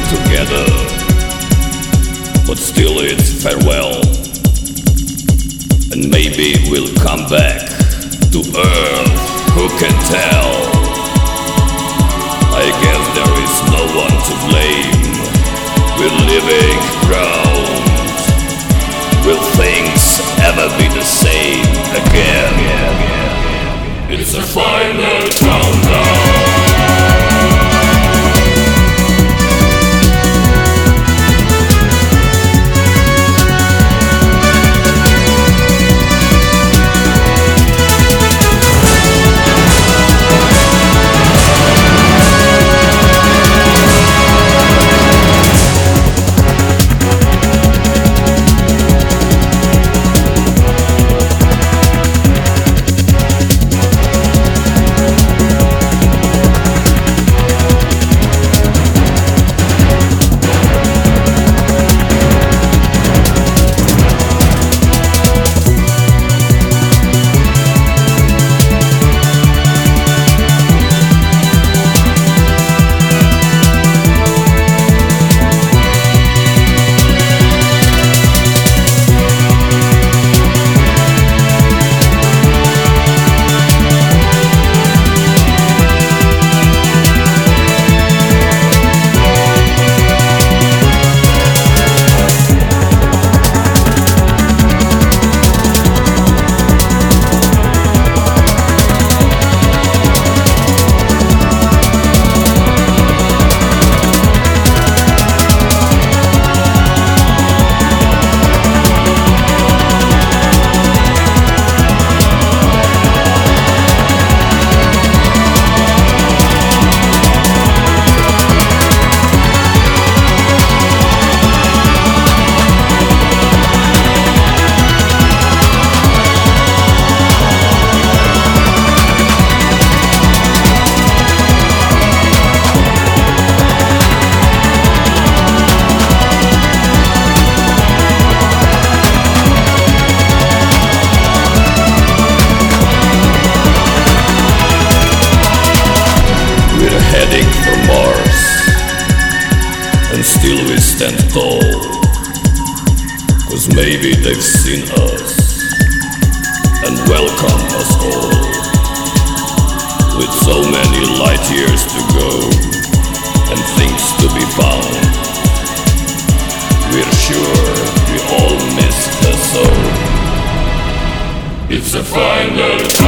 together, but still it's farewell. And maybe we'll come back to Earth, who can tell? I guess there is no one to blame. We're living ground. Will things ever be the same again? It's a final countdown. Heading for Mars, and still we stand tall, 'cause maybe they've seen us and welcome us all. With so many light years to go and things to be found, we're sure we all miss the soul. It's a final